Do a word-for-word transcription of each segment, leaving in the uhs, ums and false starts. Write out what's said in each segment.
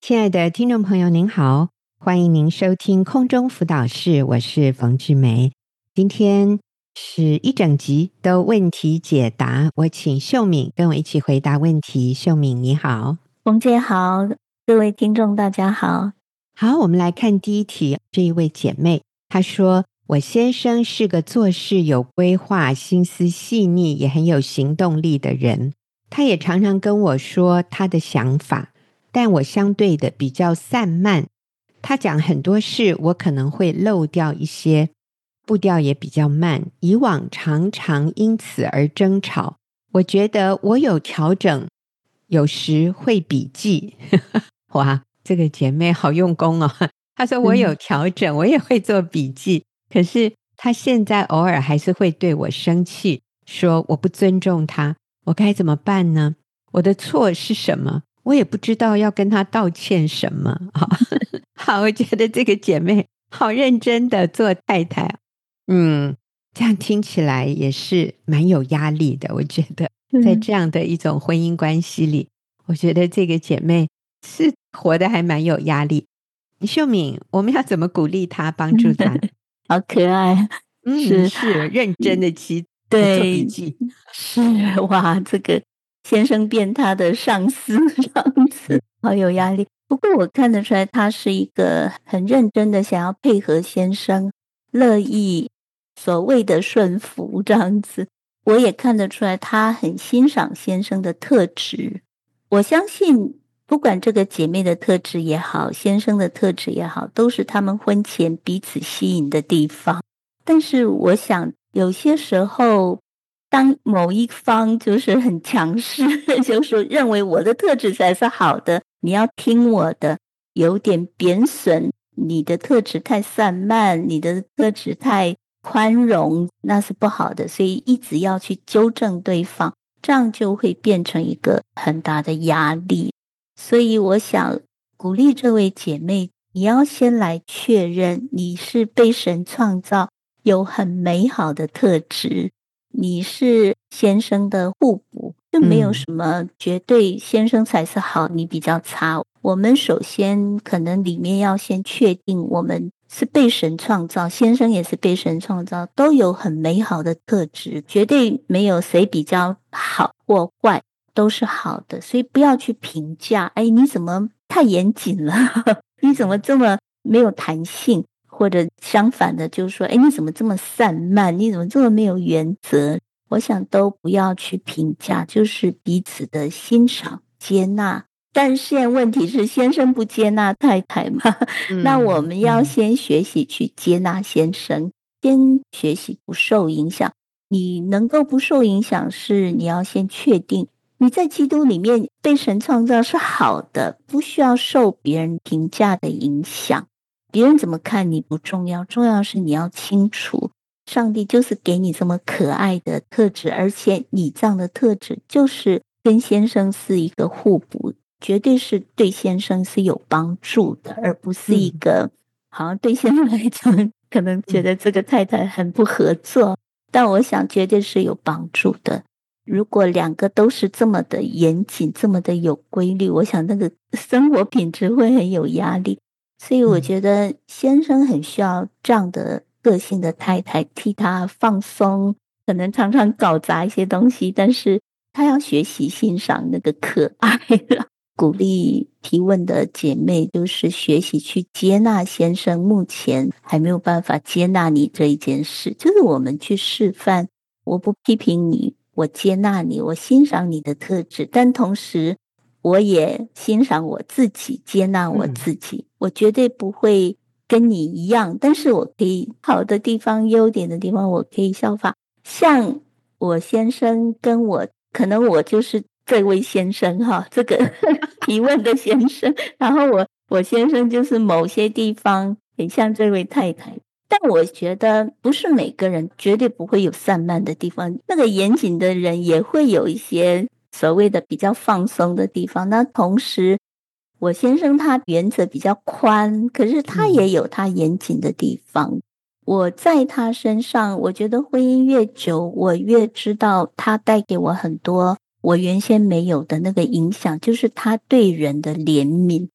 亲爱的听众朋友您好，欢迎您收听空中辅导室，我是冯志梅。今天是一整集的问题解答，我请秀敏跟我一起回答问题。秀敏你好。 冯姐好，各位听众大家好。 好，我们来看第一题。这一位姐妹她说，我先生是个做事有规划、心思细腻也很有行动力的人，他也常常跟我说他的想法，但我相对的比较散漫，他讲很多事我可能会漏掉一些，步调也比较慢，以往常常因此而争吵。我觉得我有调整，有时会笔记哇，这个姐妹好用功哦。她说我有调整、嗯、我也会做笔记，可是她现在偶尔还是会对我生气，说我不尊重她，我该怎么办呢？我的错是什么？我也不知道要跟她道歉什么。好，我觉得这个姐妹好认真的做太太。嗯，这样听起来也是蛮有压力的。我觉得在这样的一种婚姻关系里、嗯、我觉得这个姐妹是活得还蛮有压力。秀敏，我们要怎么鼓励她，帮助她？ 好可爱。 嗯， 是是认真的妻子， 对， 做笔记。 是哇，这个先生变他的上司这样子，好有压力。不过我看得出来，他是一个很认真的想要配合先生，乐意所谓的顺服这样子。我也看得出来，他很欣赏先生的特质。我相信不管这个姐妹的特质也好，先生的特质也好，都是他们婚前彼此吸引的地方。但是我想有些时候，当某一方就是很强势，就是认为我的特质才是好的，你要听我的，有点贬损你的特质太散漫，你的特质太宽容，那是不好的，所以一直要去纠正对方，这样就会变成一个很大的压力。所以我想鼓励这位姐妹，你要先来确认你是被神创造，有很美好的特质，你是先生的互补，就没有什么绝对先生才是好，你比较差。我们首先可能里面要先确定我们是被神创造，先生也是被神创造，都有很美好的特质，绝对没有谁比较好或坏，都是好的。所以不要去评价，哎，你怎么太严谨了你怎么这么没有弹性，或者相反的就是说，哎，你怎么这么散漫，你怎么这么没有原则。我想都不要去评价，就是彼此的欣赏接纳。但现在问题是先生不接纳太太嘛、嗯、那我们要先学习去接纳先生、嗯、先学习不受影响。你能够不受影响，是你要先确定你在基督里面被神创造是好的，不需要受别人评价的影响。别人怎么看你不重要，重要是你要清楚上帝就是给你这么可爱的特质，而且你这样的特质就是跟先生是一个互补，绝对是对先生是有帮助的，而不是一个、嗯、好像对先生来讲可能觉得这个太太很不合作、嗯、但我想绝对是有帮助的。如果两个都是这么的严谨，这么的有规律，我想那个生活品质会很有压力。所以我觉得先生很需要这样的个性的太太替他放松，可能常常搞砸一些东西，但是他要学习欣赏那个可爱了。鼓励提问的姐妹就是学习去接纳先生目前还没有办法接纳你这一件事，就是我们去示范，我不批评你，我接纳你，我欣赏你的特质，但同时我也欣赏我自己，接纳我自己、嗯、我绝对不会跟你一样，但是我可以好的地方优点的地方我可以效法。像我先生跟我，可能我就是这位先生哈，这个提问的先生，然后我我先生就是某些地方很像这位太太，但我觉得不是每个人绝对不会有散漫的地方，那个严谨的人也会有一些所谓的比较放松的地方。那同时我先生他原则比较宽，可是他也有他严谨的地方、嗯、我在他身上，我觉得婚姻越久，我越知道他带给我很多我原先没有的那个影响，就是他对人的怜悯。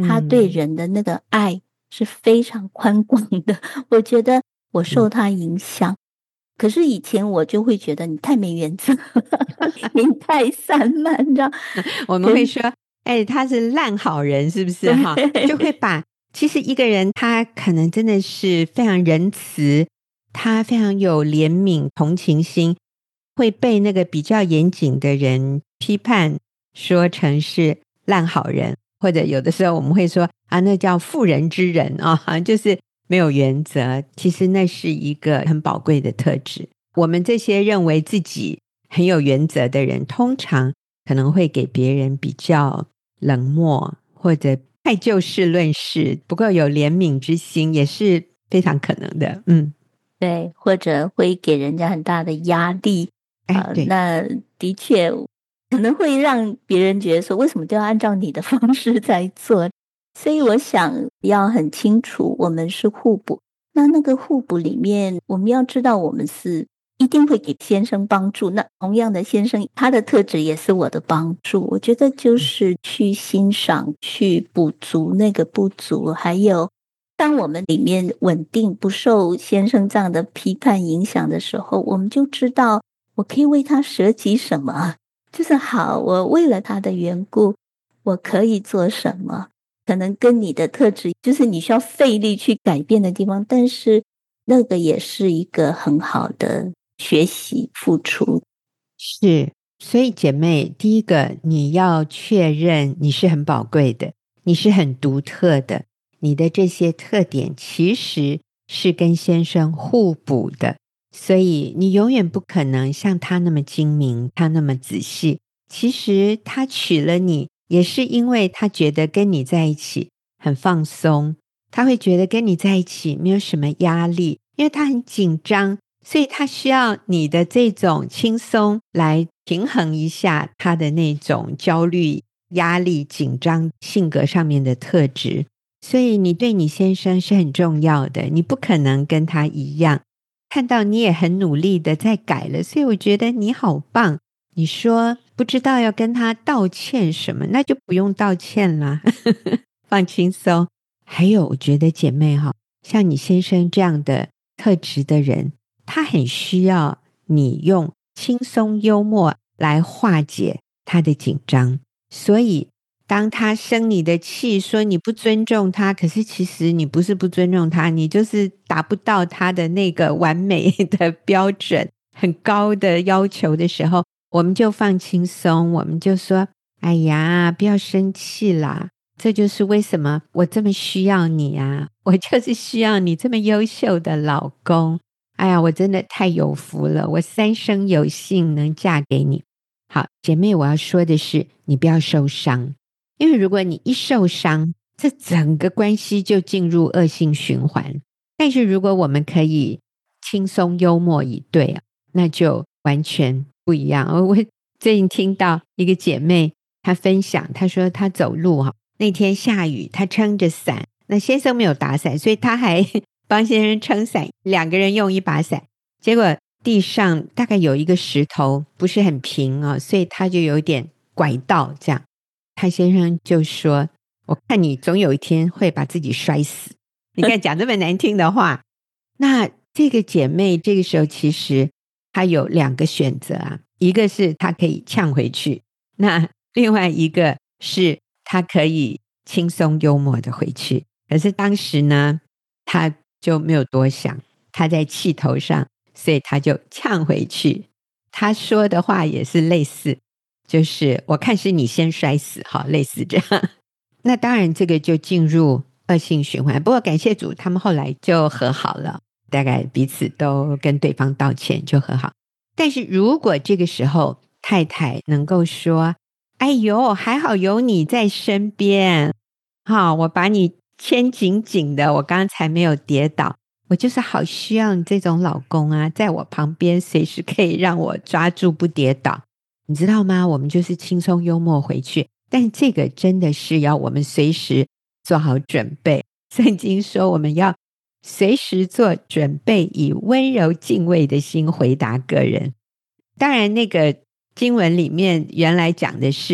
他对人的那个爱是非常宽广的，我觉得我受他影响。可是以前我就会觉得你太没原则你太散漫，你知道我们会说哎，他是烂好人是不是哈？就会把其实一个人他可能真的是非常仁慈，他非常有怜悯同情心，会被那个比较严谨的人批判说成是烂好人，或者有的时候我们会说啊，那叫妇人之仁啊，就是没有原则。其实那是一个很宝贵的特质。我们这些认为自己很有原则的人，通常可能会给别人比较冷漠，或者太就事论事，不够有怜悯之心，也是非常可能的。嗯， 对，或者会给人家很大的压力。 哎，对、 呃、那的确可能会让别人觉得说，为什么都要按照你的方式在做？所以我想要很清楚，我们是互补。那那个互补里面，我们要知道我们是一定会给先生帮助，那同样的先生他的特质也是我的帮助。我觉得就是去欣赏，去补足那个不足，还有当我们里面稳定，不受先生这样的批判影响的时候，我们就知道我可以为他舍己什么，就是好，我为了他的缘故，我可以做什么。可能跟你的特质就是你需要费力去改变的地方，但是那个也是一个很好的学习付出。 是，所以姐妹，第一个你要确认你是很宝贵的，你是很独特的，你的这些特点其实是跟先生互补的，所以你永远不可能像他那么精明，他那么仔细。其实他娶了你也是因为他觉得跟你在一起很放松，他会觉得跟你在一起没有什么压力，因为他很紧张，所以他需要你的这种轻松来平衡一下他的那种焦虑、压力、紧张性格上面的特质。所以你对你先生是很重要的，你不可能跟他一样。看到你也很努力的在改了，所以我觉得你好棒。你说不知道要跟他道歉什么，那就不用道歉啦放轻松。还有我觉得姐妹哈，像你先生这样的特质的人，他很需要你用轻松幽默来化解他的紧张。所以当他生你的气，说你不尊重他，可是其实你不是不尊重他，你就是达不到他的那个完美的标准，很高的要求的时候，我们就放轻松，我们就说哎呀不要生气啦，这就是为什么我这么需要你啊，我就是需要你这么优秀的老公，哎呀我真的太有福了，我三生有幸能嫁给你。好，姐妹，我要说的是你不要受伤，因为如果你一受伤，这整个关系就进入恶性循环。但是如果我们可以轻松幽默以对啊，那就完全不一样。我最近听到一个姐妹她分享，她说她走路哈，那天下雨，她撑着伞，那先生没有打伞，所以她还帮先生撑伞，两个人用一把伞，结果地上大概有一个石头不是很平啊，所以她就有点拐到这样。她先生就说，我看你总有一天会把自己摔死。你看讲这么难听的话那这个姐妹这个时候其实她有两个选择啊，一个是她可以呛回去，那另外一个是她可以轻松幽默的回去。可是当时呢她就没有多想，她在气头上，所以她就呛回去。她说的话也是类似，就是我看是你先摔死，好，类似这样。那当然这个就进入恶性循环，不过感谢主他们后来就和好了，大概彼此都跟对方道歉就和好。但是如果这个时候太太能够说，哎呦还好有你在身边，好，我把你牵紧紧的，我刚才没有跌倒，我就是好需要你这种老公啊，在我旁边随时可以让我抓住不跌倒，你知道吗？我们就是轻松幽默回去，但这个真的是要我们随时做好准备。圣经说我们要随时做准备，以温柔敬畏的心回答个人。当然那个经文里面原来讲的是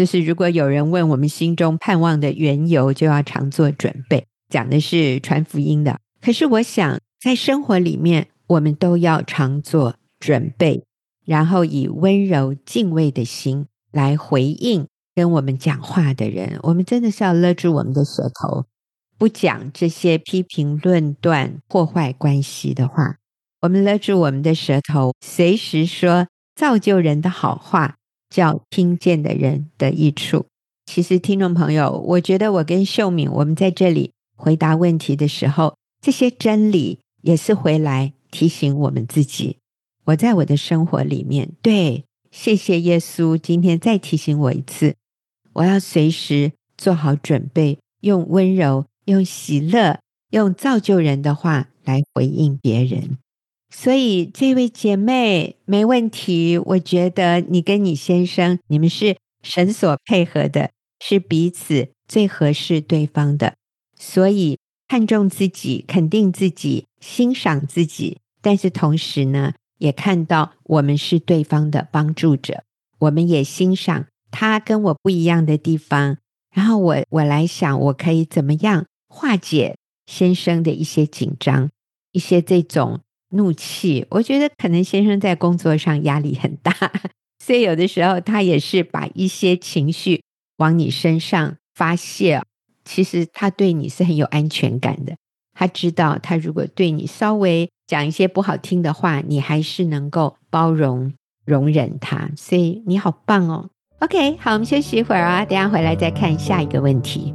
就是如果有人问我们心中盼望的缘由，就要常做准备，讲的是传福音的。可是我想在生活里面我们都要常做准备，然后以温柔敬畏的心来回应跟我们讲话的人。我们真的是要勒住我们的舌头，不讲这些批评论断破坏关系的话。我们勒住我们的舌头，随时说造就人的好话，叫听见的人得益处。其实听众朋友，我觉得我跟秀敏我们在这里回答问题的时候，这些真理也是回来提醒我们自己。我在我的生活里面，对，谢谢耶稣今天再提醒我一次，我要随时做好准备，用温柔用喜乐用造就人的话来回应别人。所以这位姐妹没问题，我觉得你跟你先生你们是神所配合的，是彼此最合适对方的。所以看重自己，肯定自己，欣赏自己，但是同时呢也看到我们是对方的帮助者，我们也欣赏他跟我不一样的地方，然后我我来想我可以怎么样化解先生的一些紧张，一些这种怒气。我觉得可能先生在工作上压力很大，所以有的时候他也是把一些情绪往你身上发泄。其实他对你是很有安全感的，他知道他如果对你稍微讲一些不好听的话，你还是能够包容容忍他，所以你好棒哦。 OK， 好，我们休息一会儿啊，等一下回来再看下一个问题。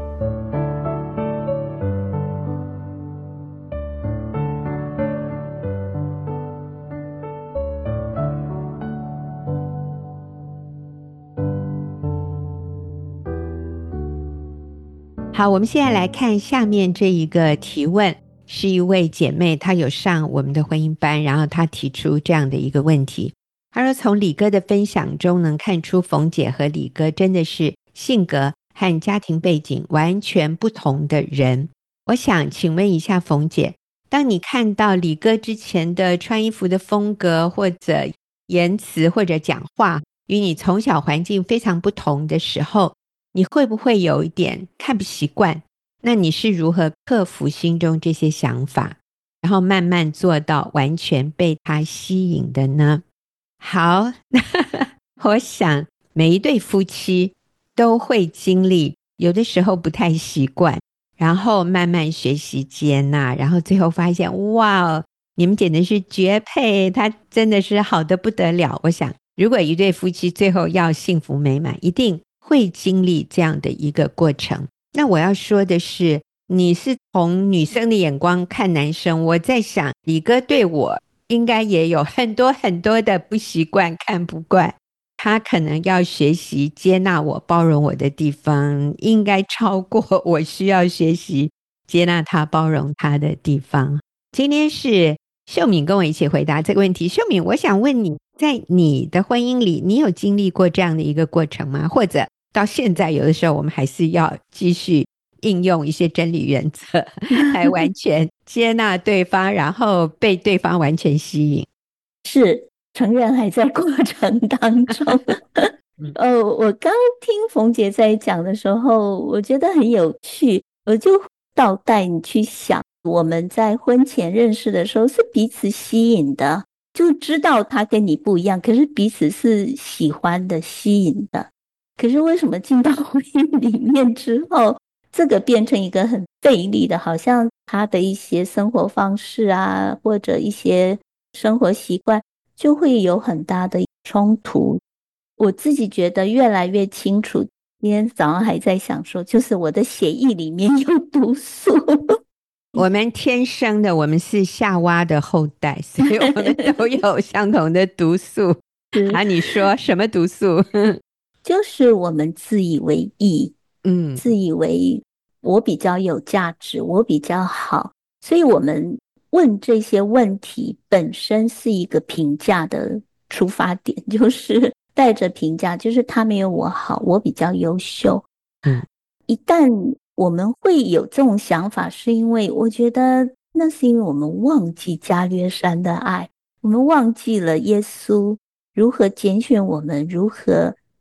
好，我们现在来看下面这一个提问，是一位姐妹，她有上我们的婚姻班，然后她提出这样的一个问题。她说从李哥的分享中能看出冯姐和李哥真的是性格和家庭背景完全不同的人。我想请问一下冯姐，当你看到李哥之前的穿衣服的风格或者言辞或者讲话与你从小环境非常不同的时候，你会不会有一点看不习惯？那你是如何克服心中这些想法，然后慢慢做到完全被他吸引的呢？好，我想每一对夫妻都会经历，有的时候不太习惯，然后慢慢学习接纳，然后最后发现哇，你们简直是绝配，他真的是好得不得了。我想如果一对夫妻最后要幸福美满，一定会经历这样的一个过程。那我要说的是，你是从女生的眼光看男生，我在想李哥对我应该也有很多很多的不习惯看不惯，他可能要学习接纳我包容我的地方应该超过我需要学习接纳他包容他的地方。今天是秀敏跟我一起回答这个问题。秀敏，我想问你，在你的婚姻里你有经历过这样的一个过程吗？或者到现在有的时候我们还是要继续应用一些真理原则来完全接纳对方，然后被对方完全吸引？ 是，承认还在过程当中。呃，我刚听冯姐在讲的时候，我觉得很有趣，我就倒带你去想，我们在婚前认识的时候是彼此吸引的，就知道他跟你不一样，可是彼此是喜欢的、吸引的。可是为什么进到婚姻里面之后，这个变成一个很费力的，好像他的一些生活方式啊，或者一些生活习惯就会有很大的冲突。我自己觉得越来越清楚，今天早上还在想说，就是我的血液里面有毒素。 我们天生的，我们是夏娃的后代，所以我们都有相同的毒素。啊，你说什么毒素？ 就是我们自以为意， 嗯， 自以为我比较有价值，我比较好，所以我们问这些问题本身是一个评价的出发点，就是带着评价，就是他没有我好，我比较优秀。 嗯， 一旦我们会有这种想法，是因为我觉得那是因为我们忘记加略山的爱，我们忘记了耶稣如何拣选我们，如何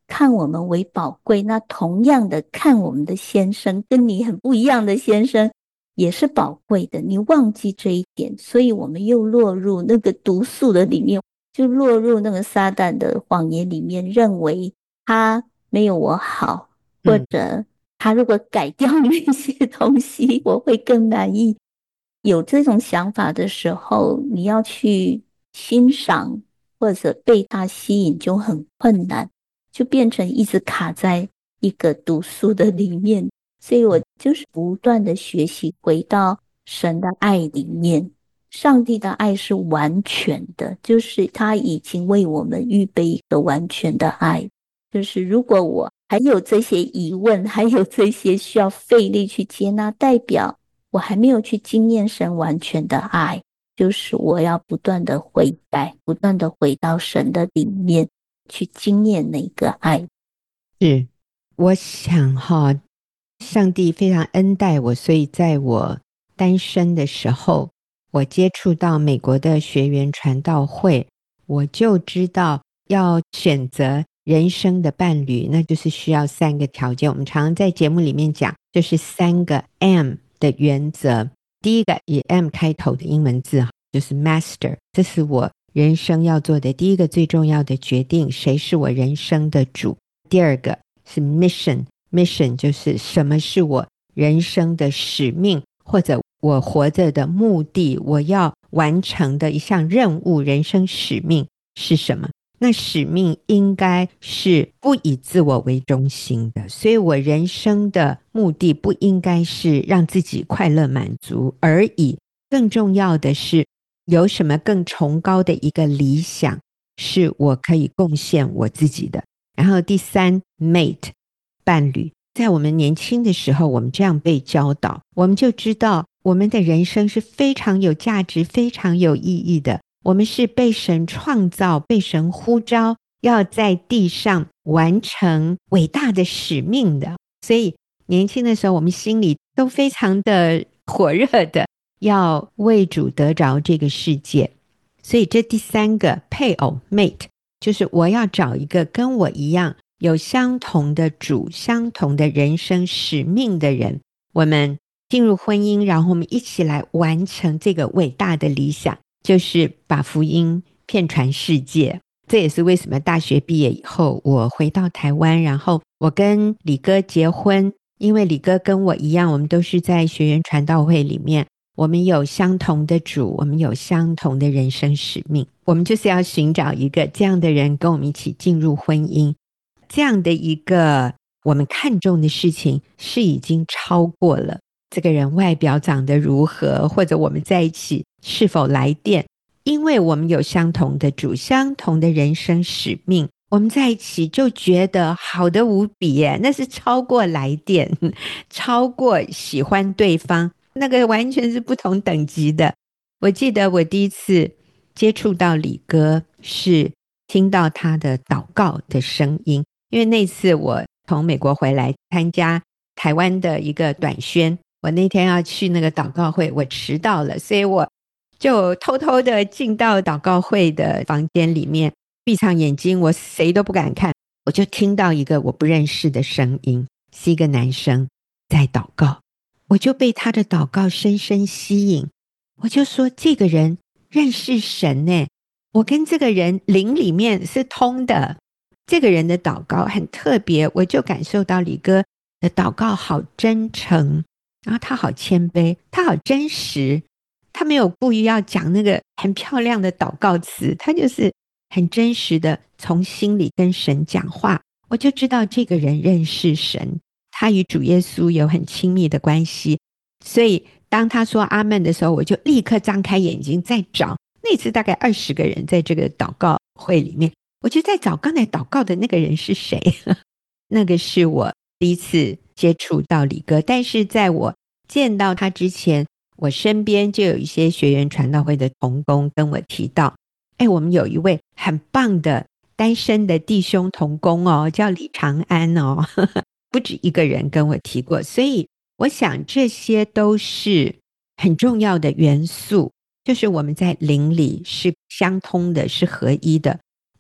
看我们为宝贵，那同样的看我们的先生，跟你很不一样的先生也是宝贵的，你忘记这一点，所以我们又落入那个毒素的里面，就落入那个撒旦的谎言里面，认为他没有我好，或者他如果改掉那些东西，我会更满意。有这种想法的时候，你要去欣赏或者被他吸引就很困难，就变成一直卡在一个毒素的里面。所以我就是不断的学习回到神的爱里面。上帝的爱是完全的，就是他已经为我们预备一个完全的爱。就是如果我还有这些疑问，还有这些需要费力去接纳，代表我还没有去经验神完全的爱。就是我要不断的悔改，不断的回到神的里面去经验那个爱。 是，我想哈，上帝非常恩待我，所以在我单身的时候，我接触到美国的学园传道会，我就知道要选择人生的伴侣，那就是需要三个条件。我们常常在节目里面讲，就是三个 M 的原则。第一个以 M 开头的英文字就是 Master， 这是我人生要做的第一个最重要的决定，谁是我人生的主。第二个是 Mission， Mission 就是什么是我人生的使命，或者我活着的目的，我要完成的一项任务，人生使命是什么。那使命应该是不以自我为中心的，所以我人生的目的不应该是让自己快乐满足而已，更重要的是有什么更崇高的一个理想是我可以贡献我自己的。然后第三 mate 伴侣，在我们年轻的时候我们这样被教导，我们就知道我们的人生是非常有价值非常有意义的，我们是被神创造被神呼召要在地上完成伟大的使命的，所以年轻的时候我们心里都非常的火热的要为主得着这个世界。所以这第三个配偶 mate， 就是我要找一个跟我一样有相同的主相同的人生使命的人，我们进入婚姻，然后我们一起来完成这个伟大的理想，就是把福音遍传世界。这也是为什么大学毕业以后我回到台湾，然后我跟李哥结婚，因为李哥跟我一样，我们都是在学园传道会里面，我们有相同的主，我们有相同的人生使命，我们就是要寻找一个这样的人跟我们一起进入婚姻。这样的一个我们看重的事情是已经超过了这个人外表长得如何，或者我们在一起是否来电，因为我们有相同的主相同的人生使命，我们在一起就觉得好的无比耶，那是超过来电，超过喜欢对方，那个完全是不同等级的。我记得我第一次接触到李哥是听到他的祷告的声音，因为那次我从美国回来参加台湾的一个短宣，我那天要去那个祷告会，我迟到了，所以我就偷偷的进到祷告会的房间里面，闭上眼睛，我谁都不敢看，我就听到一个我不认识的声音，是一个男生在祷告，我就被他的祷告深深吸引，我就说这个人认识神耶，我跟这个人灵里面是通的，这个人的祷告很特别，我就感受到李哥的祷告好真诚，然后他好谦卑，他好真实，他没有故意要讲那个很漂亮的祷告词，他就是很真实的从心里跟神讲话，我就知道这个人认识神，他与主耶稣有很亲密的关系。所以当他说阿们的时候，我就立刻张开眼睛在找，那次大概二十个人在这个祷告会里面，我就在找刚才祷告的那个人是谁那个是我第一次接触到李哥，但是在我见到他之前，我身边就有一些学园传道会的同工跟我提到，哎，我们有一位很棒的单身的弟兄同工哦，叫李长安哦不止一个人跟我提过，所以我想这些都是很重要的元素，就是我们在灵里是相通的，是合一的。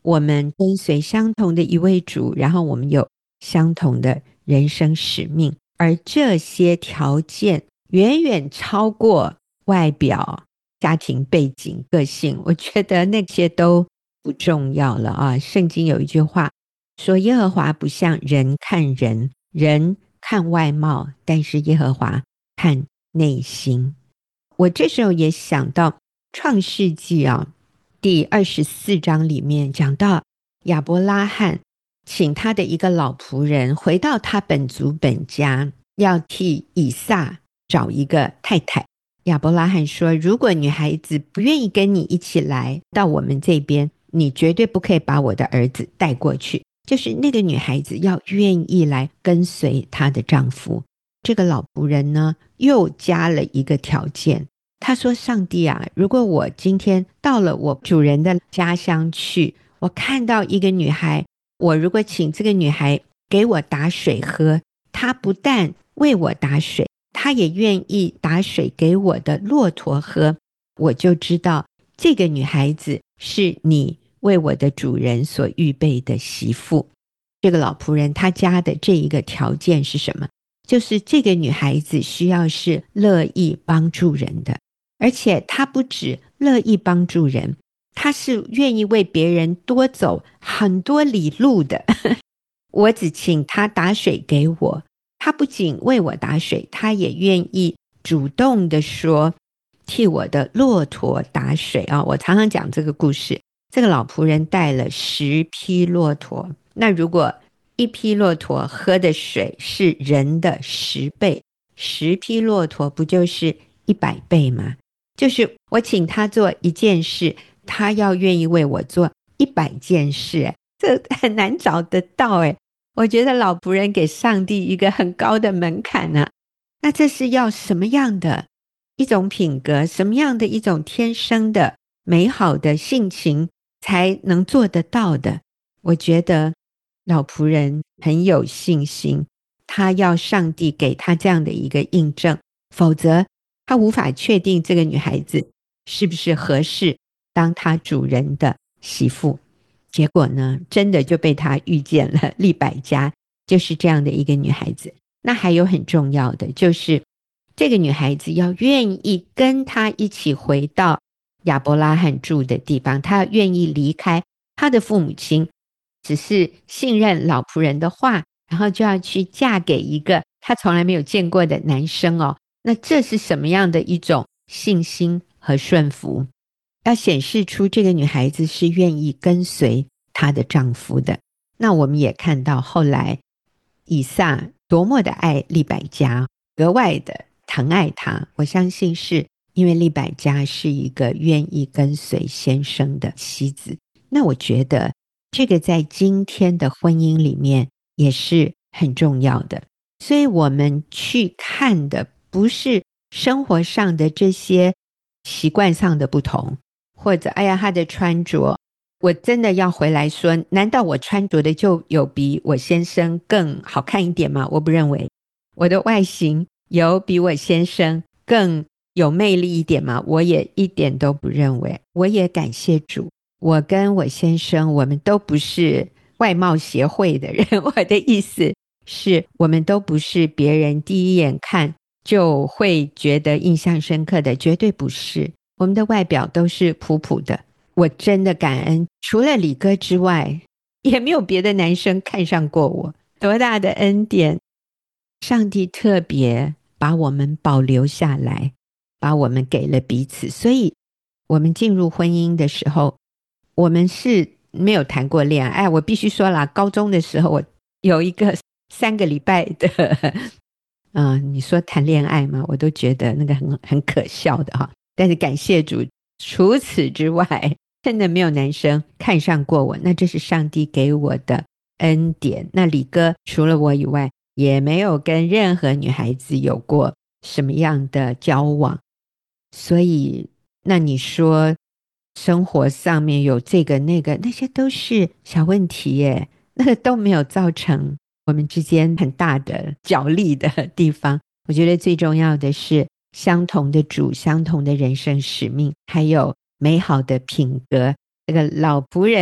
我们跟随相同的一位主，然后我们有相同的人生使命，而这些条件远远超过外表、家庭背景、个性，我觉得那些都不重要了啊。圣经有一句话说，耶和华不像人看人，人看外貌，但是耶和华看内心。我这时候也想到创世纪啊，第二十四章里面讲到亚伯拉罕请他的一个老仆人回到他本族本家，要替以撒找一个太太。亚伯拉罕说，如果女孩子不愿意跟你一起来到我们这边，你绝对不可以把我的儿子带过去。就是那个女孩子要愿意来跟随她的丈夫。这个老仆人呢，又加了一个条件，他说，上帝啊，如果我今天到了我主人的家乡去，我看到一个女孩，我如果请这个女孩给我打水喝，她不但为我打水，她也愿意打水给我的骆驼喝，我就知道这个女孩子是你为我的主人所预备的媳妇。这个老仆人他加的这一个条件是什么？就是这个女孩子需要是乐意帮助人的，而且她不只乐意帮助人，她是愿意为别人多走很多里路的。我只请她打水给我，她不仅为我打水，她也愿意主动的说替我的骆驼打水啊！我常常讲这个故事，这个老仆人带了十匹骆驼，那如果一匹骆驼喝的水是人的十倍，十匹骆驼不就是一百倍吗？就是我请他做一件事，他要愿意为我做一百件事，这很难找得到诶。我觉得老仆人给上帝一个很高的门槛啊。那这是要什么样的一种品格，什么样的一种天生的美好的性情才能做得到的？我觉得老仆人很有信心，他要上帝给他这样的一个印证，否则他无法确定这个女孩子是不是合适当他主人的媳妇。结果呢，真的就被他遇见了，利百加就是这样的一个女孩子。那还有很重要的，就是这个女孩子要愿意跟他一起回到亚伯拉罕住的地方，她愿意离开她的父母亲，只是信任老仆人的话，然后就要去嫁给一个她从来没有见过的男生哦。那这是什么样的一种信心和顺服？要显示出这个女孩子是愿意跟随她的丈夫的。那我们也看到后来以撒多么的爱利百加，格外的疼爱她。我相信是因为利百加是一个愿意跟随先生的妻子。那我觉得这个在今天的婚姻里面也是很重要的。所以我们去看的不是生活上的这些习惯上的不同，或者哎呀他的穿着，我真的要回来说，难道我穿着的就有比我先生更好看一点吗？我不认为。我的外形有比我先生更有魅力一点吗？我也一点都不认为。我也感谢主，我跟我先生我们都不是外貌协会的人。我的意思是我们都不是别人第一眼看就会觉得印象深刻的，绝对不是。我们的外表都是普普的。我真的感恩，除了李哥之外，也没有别的男生看上过我。多大的恩典！上帝特别把我们保留下来，把我们给了彼此。所以我们进入婚姻的时候，我们是没有谈过恋爱。哎，我必须说啦，高中的时候我有一个三个礼拜的嗯、呃，你说谈恋爱吗？我都觉得那个很很可笑的哈。但是感谢主，除此之外真的没有男生看上过我，那这是上帝给我的恩典。那李哥除了我以外也没有跟任何女孩子有过什么样的交往。所以那你说生活上面有这个那个，那些都是小问题耶，那个都没有造成我们之间很大的角力的地方。我觉得最重要的是相同的主，相同的人生使命，还有美好的品格。这个老仆人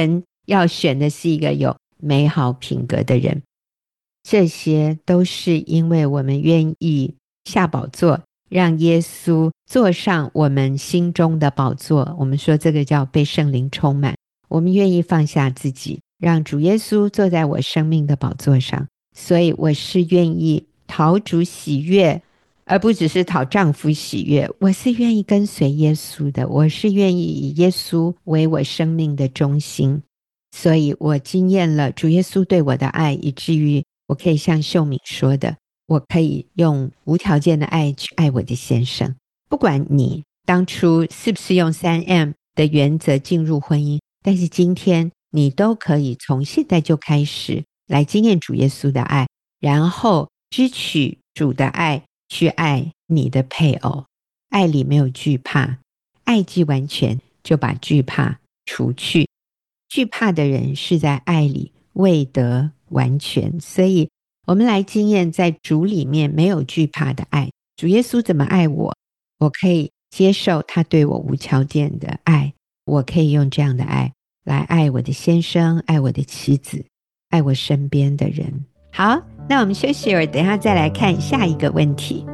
要选的是一个有美好品格的人。这些都是因为我们愿意下宝座，让耶稣坐上我们心中的宝座。我们说这个叫被圣灵充满。我们愿意放下自己，让主耶稣坐在我生命的宝座上。所以我是愿意讨主喜悦，而不只是讨丈夫喜悦。我是愿意跟随耶稣的，我是愿意以耶稣为我生命的中心。所以我经验了主耶稣对我的爱，以至于我可以像秀敏说的，我可以用无条件的爱去爱我的先生。不管你当初是不是用 三 M 的原则进入婚姻，但是今天你都可以从现在就开始来经验主耶稣的爱，然后支取主的爱去爱你的配偶。爱里没有惧怕，爱既完全，就把惧怕除去。惧怕的人是在爱里未得完全。所以我们来经验在主里面没有惧怕的爱。主耶稣怎么爱我，我可以接受他对我无条件的爱，我可以用这样的爱来爱我的先生，爱我的妻子，爱我身边的人。好，那我们休息一会儿，等一下再来看下一个问题。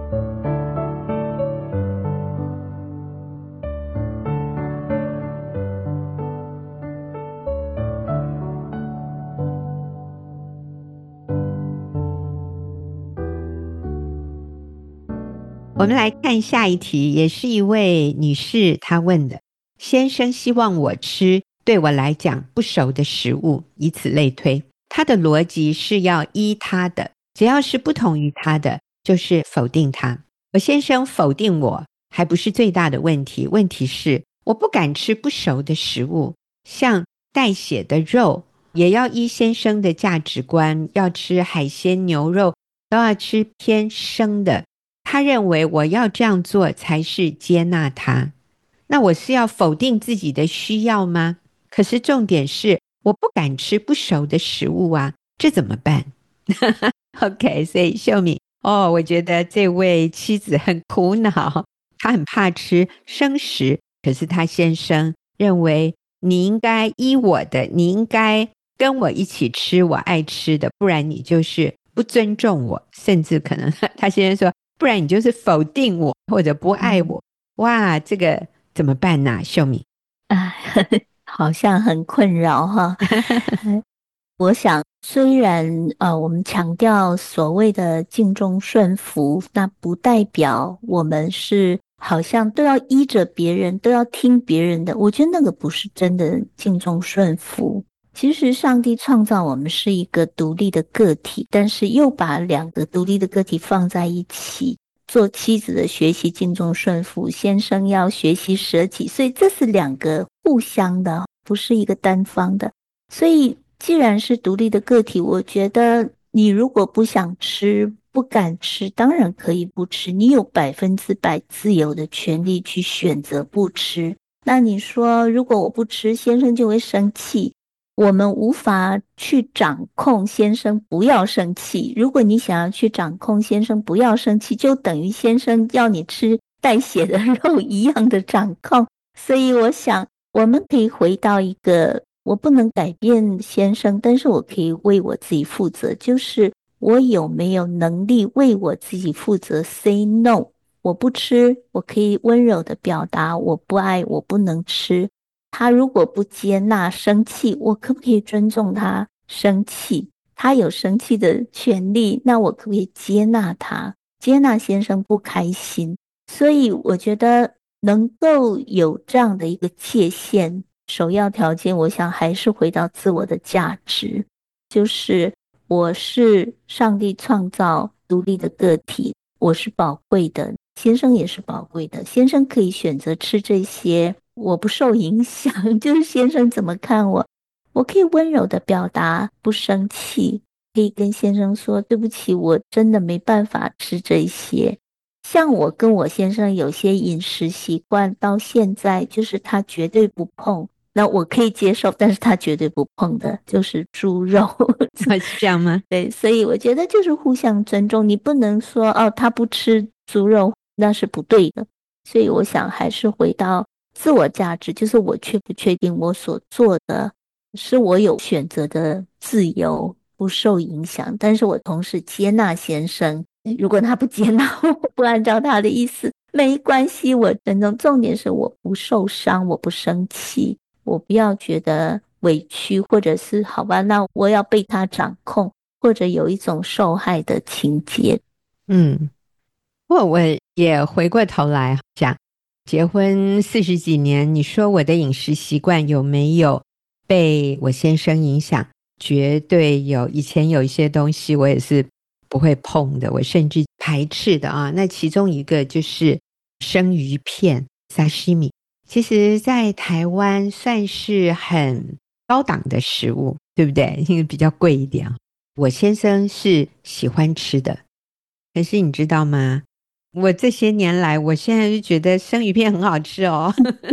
我们来看下一题，也是一位女士她问的。先生希望我吃对我来讲不熟的食物，以此类推。他的逻辑是要依他的，只要是不同于他的，就是否定他。我先生否定我还不是最大的问题，问题是我不敢吃不熟的食物，像带血的肉也要依先生的价值观，要吃海鲜牛肉都要吃偏生的。他认为我要这样做才是接纳他。那我是要否定自己的需要吗？可是重点是我不敢吃不熟的食物啊，这怎么办？OK， 所以秀敏，哦，我觉得这位妻子很苦恼，她很怕吃生食，可是她先生认为你应该依我的，你应该跟我一起吃我爱吃的，不然你就是不尊重我，甚至可能他先生说，不然你就是否定我或者不爱我。哇，这个怎么办呢、啊？秀敏， 哎，好像很困扰哈。我想，虽然呃，我们强调所谓的敬重顺服，那不代表我们是好像都要依着别人，都要听别人的。我觉得那个不是真的敬重顺服。其实上帝创造我们是一个独立的个体，但是又把两个独立的个体放在一起。做妻子的学习敬重顺服，先生要学习舍己，所以这是两个互相的，不是一个单方的。所以既然是独立的个体，我觉得你如果不想吃，不敢吃，当然可以不吃，你有百分之百自由的权利去选择不吃。那你说如果我不吃，先生就会生气，我们无法去掌控先生不要生气。如果你想要去掌控先生不要生气，就等于先生要你吃带血的肉一样的掌控。所以我想我们可以回到一个，我不能改变先生，但是我可以为我自己负责，就是我有没有能力为我自己负责 say no。 我不吃，我可以温柔的表达我不爱，我不能吃。他如果不接纳生气，我可不可以尊重他生气？他有生气的权利，那我可不可以接纳他？接纳先生不开心。所以我觉得能够有这样的一个界限，首要条件我想还是回到自我的价值，就是我是上帝创造独立的个体，我是宝贵的，先生也是宝贵的。先生可以选择吃这些，我不受影响，就是先生怎么看我，我可以温柔的表达，不生气，可以跟先生说对不起，我真的没办法吃这些。像我跟我先生有些饮食习惯到现在就是他绝对不碰，那我可以接受，但是他绝对不碰的就是猪肉。 是这样吗？ 对，所以我觉得就是互相尊重，你不能说哦他不吃猪肉，那是不对的。所以我想还是回到自我价值，就是我确不确定我所做的是我有选择的自由，不受影响，但是我同时接纳先生。如果他不接纳我，不按照他的意思，没关系，我真正重点是我不受伤，我不生气，我不要觉得委屈，或者是好吧，那我要被他掌控，或者有一种受害的情节。 嗯，我我也回过头来讲，结婚四十几年，你说我的饮食习惯有没有被我先生影响？绝对有。以前有一些东西我也是不会碰的，我甚至排斥的啊。那其中一个就是生鱼片 sashimi， 其实在台湾算是很高档的食物，对不对？因为比较贵一点。我先生是喜欢吃的，可是你知道吗？我这些年来，我现在就觉得生鱼片很好吃哦。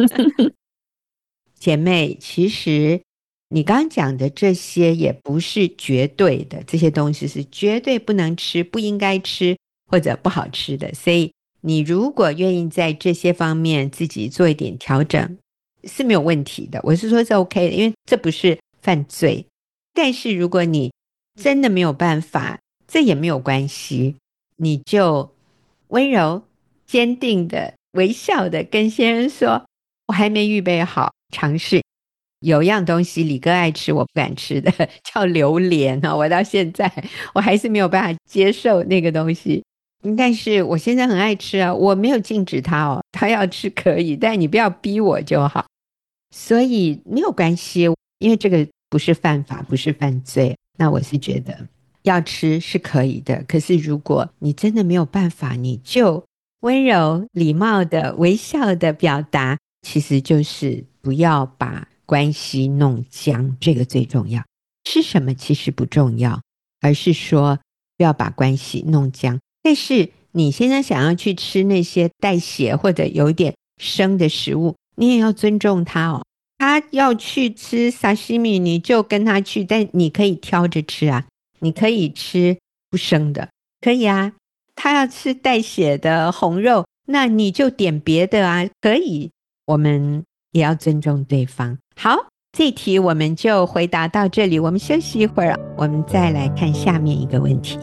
姐妹，其实你刚刚讲的这些也不是绝对的，这些东西是绝对不能吃、不应该吃或者不好吃的。所以你如果愿意在这些方面自己做一点调整，是没有问题的。我是说是 OK 的，因为这不是犯罪。但是如果你真的没有办法，这也没有关系，你就温柔、坚定的、微笑的跟先生说，我还没预备好尝试。有样东西李哥爱吃我不敢吃的，叫榴莲，我到现在我还是没有办法接受那个东西。但是我现在很爱吃啊，我没有禁止他哦，他要吃可以，但你不要逼我就好。所以没有关系，因为这个不是犯法，不是犯罪。那我是觉得要吃是可以的，可是如果你真的没有办法，你就温柔礼貌的微笑的表达，其实就是不要把关系弄僵，这个最重要。吃什么其实不重要，而是说不要把关系弄僵。但是你现在想要去吃那些带血或者有点生的食物，你也要尊重他哦。他要去吃沙西米，你就跟他去，但你可以挑着吃啊，你可以吃不生的，可以啊。他要吃带血的红肉，那你就点别的啊，可以。我们也要尊重对方。好，这题我们就回答到这里，我们休息一会儿，我们再来看下面一个问题。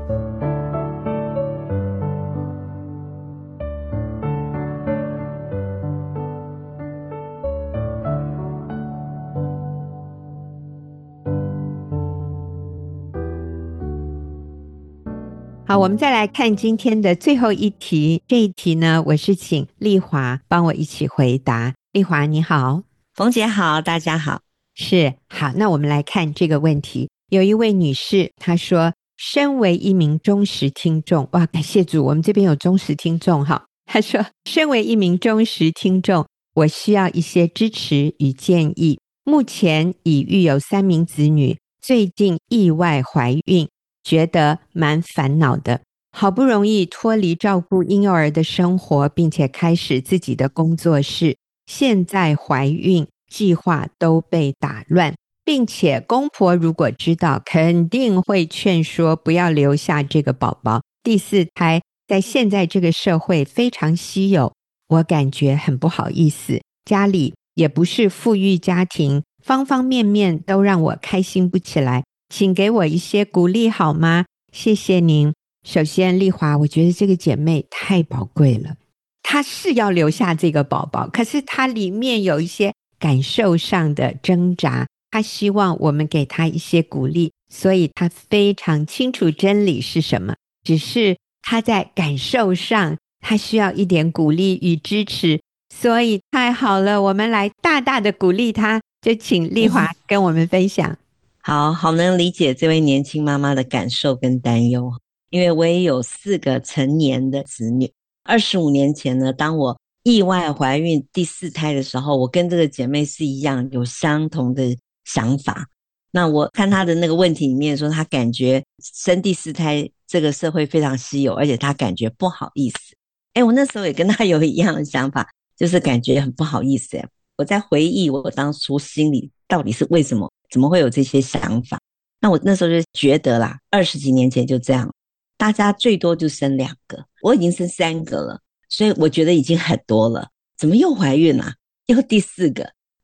好，我们再来看今天的最后一题。这一题呢，我是请丽华帮我一起回答。丽华你好。 冯姐好，大家好。 是，好，那我们来看这个问题。有一位女士她说，身为一名忠实听众，哇，感谢主，我们这边有忠实听众哈。她说，身为一名忠实听众，我需要一些支持与建议。目前已育有三名子女，最近意外怀孕，觉得蛮烦恼的。好不容易脱离照顾婴幼儿的生活，并且开始自己的工作室，现在怀孕计划都被打乱，并且公婆如果知道，肯定会劝说不要留下这个宝宝。第四胎在现在这个社会非常稀有，我感觉很不好意思，家里也不是富裕家庭，方方面面都让我开心不起来，请给我一些鼓励好吗？谢谢您。首先丽华，我觉得这个姐妹太宝贵了，她是要留下这个宝宝，可是她里面有一些感受上的挣扎，她希望我们给她一些鼓励，所以她非常清楚真理是什么，只是她在感受上她需要一点鼓励与支持，所以太好了，我们来大大的鼓励她，就请丽华跟我们分享。 好好能理解这位年轻妈妈的感受跟担忧，因为我也有四个成年的子女。二十五年前呢，当我意外怀孕第四胎的时候，我跟这个姐妹是一样有相同的想法。那我看她的那个问题里面说，她感觉生第四胎这个社会非常稀有，而且她感觉不好意思。诶，我那时候也跟她有一样的想法，就是感觉很不好意思。我在回忆我当初心里到底是为什么怎么会有这些想法。那我那时候就觉得啦，二十几年前就这样，大家最多就生两个，我已经生三个了，所以我觉得已经很多了，怎么又怀孕了，又第四个，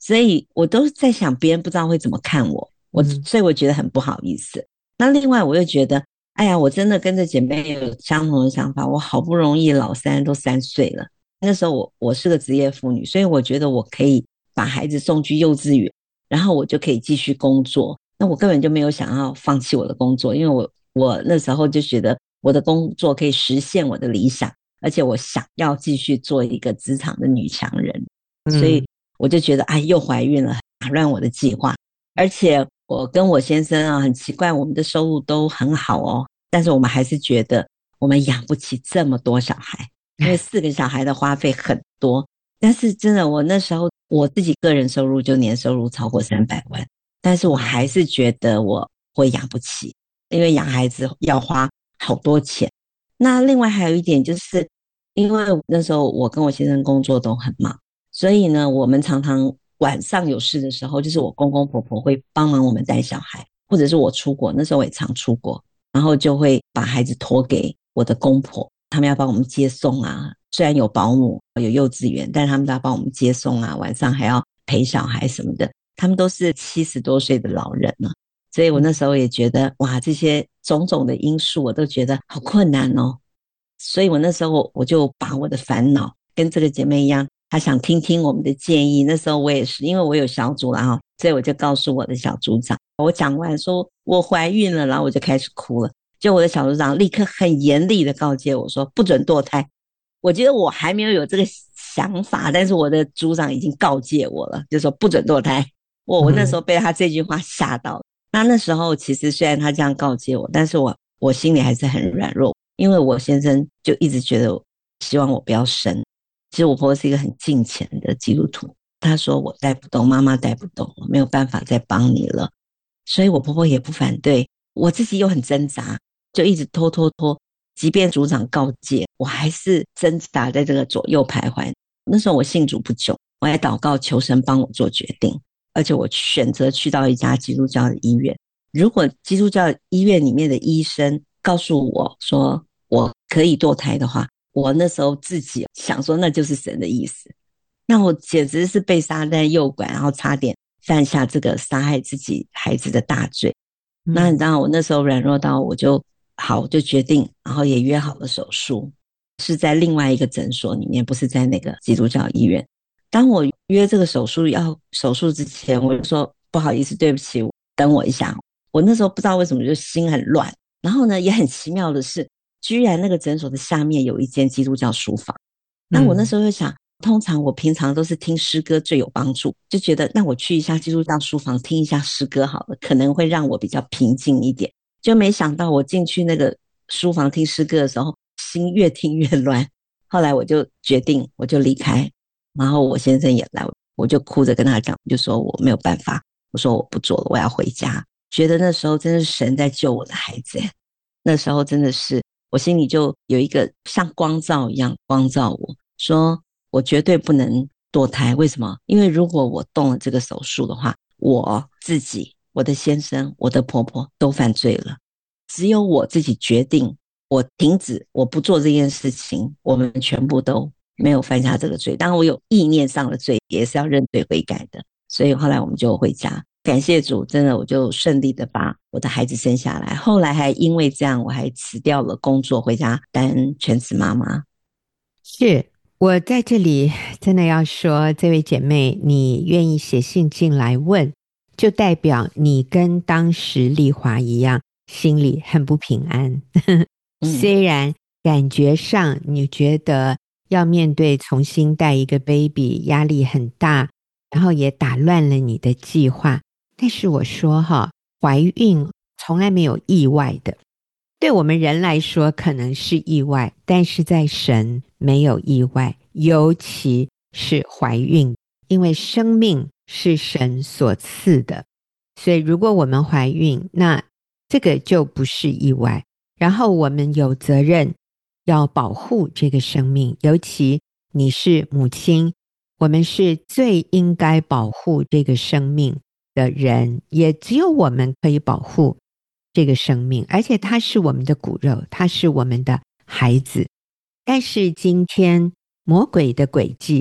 所以我都在想别人不知道会怎么看我，我、嗯、所以我觉得很不好意思。那另外我又觉得，哎呀，我真的跟着姐妹有相同的想法，我好不容易老三都三岁了，那时候我我是个职业妇女，所以我觉得我可以把孩子送去幼稚园，然后我就可以继续工作。那我根本就没有想要放弃我的工作，因为我我那时候就觉得我的工作可以实现我的理想，而且我想要继续做一个职场的女强人，所以我就觉得哎，又怀孕了，打乱我的计划。而且我跟我先生啊，很奇怪，我们的收入都很好哦，但是我们还是觉得我们养不起这么多小孩，因为四个小孩的花费很多。但是真的，我那时候我自己个人收入就年收入超过三百万，但是我还是觉得我会养不起，因为养孩子要花好多钱。那另外还有一点就是，因为那时候我跟我先生工作都很忙，所以呢，我们常常晚上有事的时候，就是我公公婆婆会帮忙我们带小孩，或者是我出国，那时候我也常出国，然后就会把孩子托给我的公婆，他们要帮我们接送啊。虽然有保姆有幼稚园，但是他们都要帮我们接送啊，晚上还要陪小孩什么的，他们都是七十多岁的老人了。所以我那时候也觉得哇，这些种种的因素我都觉得好困难哦。所以我那时候我就把我的烦恼跟这个姐妹一样，她想听听我们的建议。那时候我也是，因为我有小组了哈，所以我就告诉我的小组长，我讲完说我怀孕了，然后我就开始哭了。就我的小组长立刻很严厉的告诫我说不准堕胎。我觉得我还没有有这个想法，但是我的组长已经告诫我了，就说不准堕胎。我我那时候被他这句话吓到了。那那时候其实虽然他这样告诫我，但是我我心里还是很软弱，因为我先生就一直觉得希望我不要生。其实我婆婆是一个很敬虔的基督徒，她说我带不动，妈妈带不动，我没有办法再帮你了。所以我婆婆也不反对，我自己又很挣扎，就一直拖拖拖。即便组长告诫，我还是挣扎在这个左右徘徊。那时候我信主不久，我还祷告求神帮我做决定，而且我选择去到一家基督教的医院。如果基督教医院里面的医生告诉我说我可以堕胎的话，我那时候自己想说那就是神的意思。那我简直是被撒旦诱拐，然后差点犯下这个杀害自己孩子的大罪。嗯、那你知道我那时候软弱到我就好，我就决定，然后也约好了手术，是在另外一个诊所里面，不是在那个基督教医院。当我约这个手术要手术之前，我就说不好意思，对不起，等我一下。我那时候不知道为什么就心很乱，然后呢，也很奇妙的是，居然那个诊所的下面有一间基督教书房。那我那时候就想，通常我平常都是听诗歌最有帮助，就觉得那我去一下基督教书房听一下诗歌好了，可能会让我比较平静一点。就没想到我进去那个书房听诗歌的时候，心越听越乱。后来我就决定，我就离开，然后我先生也来，我就哭着跟他讲，就说我没有办法，我说我不做了，我要回家。觉得那时候真的是神在救我的孩子，那时候真的是我心里就有一个像光照一样光照我，说我绝对不能堕胎。为什么？因为如果我动了这个手术的话，我自己、我的先生、我的婆婆都犯罪了。只有我自己决定，我停止，我不做这件事情，我们全部都没有犯下这个罪。当然我有意念上的罪，也是要认罪悔改的。所以后来我们就回家，感谢主，真的我就顺利的把我的孩子生下来。后来还因为这样，我还辞掉了工作，回家当全职妈妈。 是，我在这里真的要说，这位姐妹，你愿意写信进来问，就代表你跟当时丽华一样，心里很不平安。虽然感觉上你觉得要面对重新带一个 baby 压力很大，然后也打乱了你的计划，但是我说哈，怀孕从来没有意外的。对我们人来说可能是意外，但是在神没有意外，尤其是怀孕，因为生命是神所赐的，所以如果我们怀孕，那这个就不是意外。然后我们有责任要保护这个生命，尤其你是母亲，我们是最应该保护这个生命的人，也只有我们可以保护这个生命，而且它是我们的骨肉，它是我们的孩子。但是今天魔鬼的诡计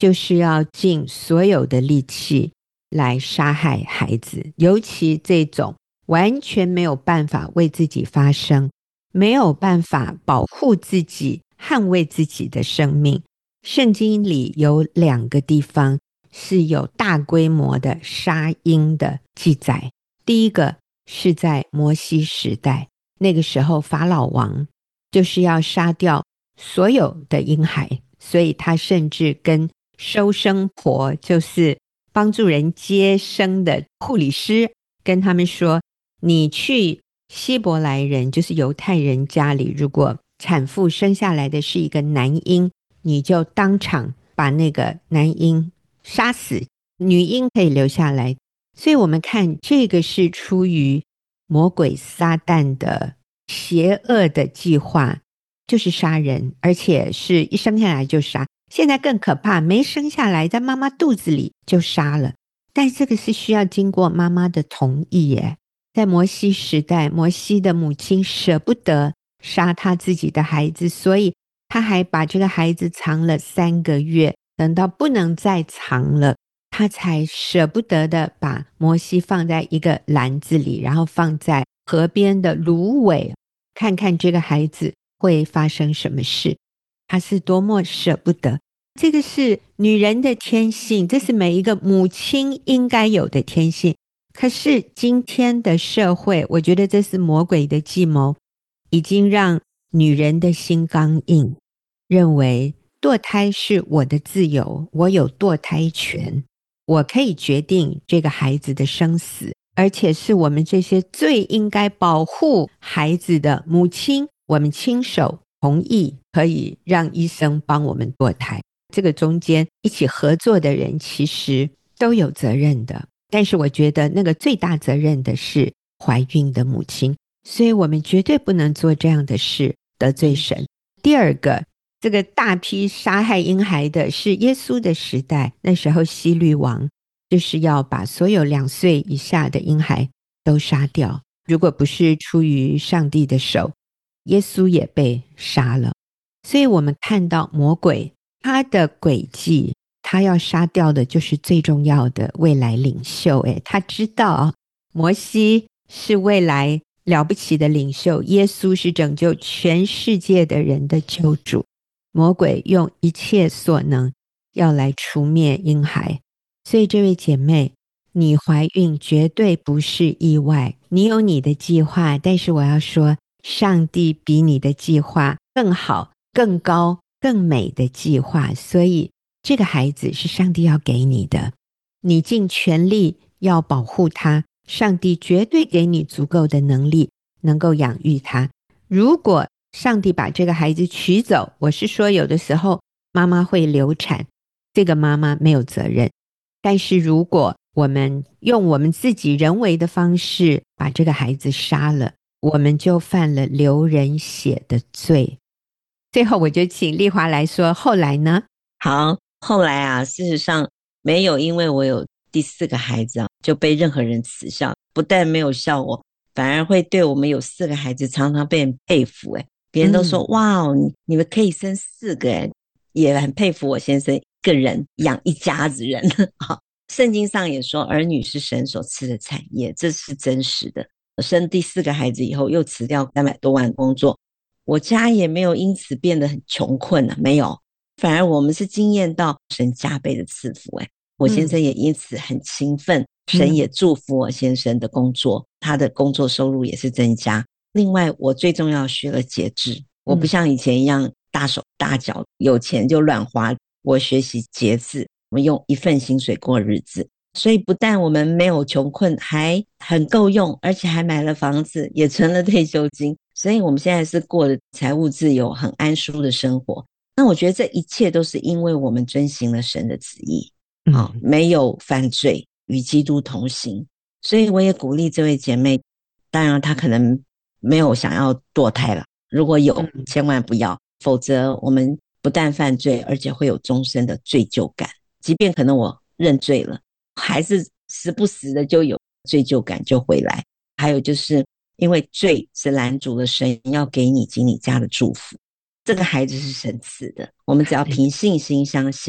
就是要尽所有的力气来杀害孩子，尤其这种完全没有办法为自己发声，没有办法保护自己、捍卫自己的生命。圣经里有两个地方是有大规模的杀婴的记载。第一个是在摩西时代，那个时候法老王就是要杀掉所有的婴孩，所以他甚至跟收生婆，就是帮助人接生的护理师，跟他们说，你去希伯来人，就是犹太人家里，如果产妇生下来的是一个男婴，你就当场把那个男婴杀死，女婴可以留下来。所以我们看这个是出于魔鬼撒旦的邪恶的计划，就是杀人，而且是一生下来就杀。现在更可怕，没生下来在妈妈肚子里就杀了，但这个是需要经过妈妈的同意耶。在摩西时代，摩西的母亲舍不得杀他自己的孩子，所以他还把这个孩子藏了三个月，等到不能再藏了，他才舍不得的把摩西放在一个篮子里，然后放在河边的芦苇，看看这个孩子会发生什么事。他是多么舍不得，这个是女人的天性，这是每一个母亲应该有的天性。可是今天的社会，我觉得这是魔鬼的计谋，已经让女人的心刚硬，认为堕胎是我的自由，我有堕胎权，我可以决定这个孩子的生死，而且是我们这些最应该保护孩子的母亲，我们亲手同意可以让医生帮我们堕胎。这个中间一起合作的人其实都有责任的，但是我觉得那个最大责任的是怀孕的母亲，所以我们绝对不能做这样的事，得罪神。第二个，这个大批杀害婴孩的是耶稣的时代，那时候希律王就是要把所有两岁以下的婴孩都杀掉，如果不是出于上帝的手，耶稣也被杀了。所以我们看到魔鬼他的诡计，他要杀掉的就是最重要的未来领袖。诶，他知道摩西是未来了不起的领袖，耶稣是拯救全世界的人的救主。魔鬼用一切所能要来除灭婴孩。所以这位姐妹，你怀孕绝对不是意外，你有你的计划，但是我要说，上帝比你的计划更好、更高、更美的计划，所以这个孩子是上帝要给你的，你尽全力要保护他，上帝绝对给你足够的能力能够养育他。如果上帝把这个孩子取走，我是说有的时候妈妈会流产，这个妈妈没有责任，但是如果我们用我们自己人为的方式把这个孩子杀了，我们就犯了流人血的罪。最后我就请丽华来说后来呢。 好，后来啊，事实上没有因为我有第四个孩子啊就被任何人耻笑，不但没有笑我，反而会对我们有四个孩子常常被人佩服。诶，别人都说、嗯、哇，你你们可以生四个，诶，也很佩服我先生一个人养一家子人。好，圣经上也说儿女是神所赐的产业，这是真实的。生第四个孩子以后又辞掉三百多万工作，我家也没有因此变得很穷困啊，没有，反而我们是经验到神加倍的赐福。诶，我先生也因此很勤奋、嗯、神也祝福我先生的工作，他的工作收入也是增加。另外我最重要学了节制，我不像以前一样大手大脚，有钱就乱花，我学习节制，我们用一份薪水过日子，所以不但我们没有穷困，还很够用，而且还买了房子，也存了退休金，所以我们现在是过了财务自由很安舒的生活。那我觉得这一切都是因为我们遵行了神的旨意、哦、没有犯罪，与基督同行。所以我也鼓励这位姐妹，当然她可能没有想要堕胎了，如果有千万不要，否则我们不但犯罪，而且会有终身的罪疚感。即便可能我认罪了，还是时不时的就有罪疚感就回来。还有就是因为罪是拦阻了神要给你及你家的祝福，这个孩子是神赐的，我们只要凭信心相信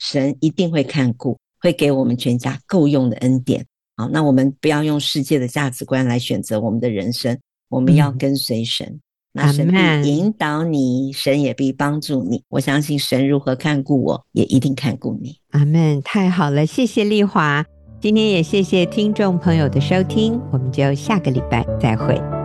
神一定会看顾，会给我们全家够用的恩典。好，那我们不要用世界的价值观来选择我们的人生，我们要跟随神。嗯，那神必引导你，神也必帮助你。我相信神如何看顾我，也一定看顾你。 阿们，太好了，谢谢丽华。今天也谢谢听众朋友的收听，我们就下个礼拜再会。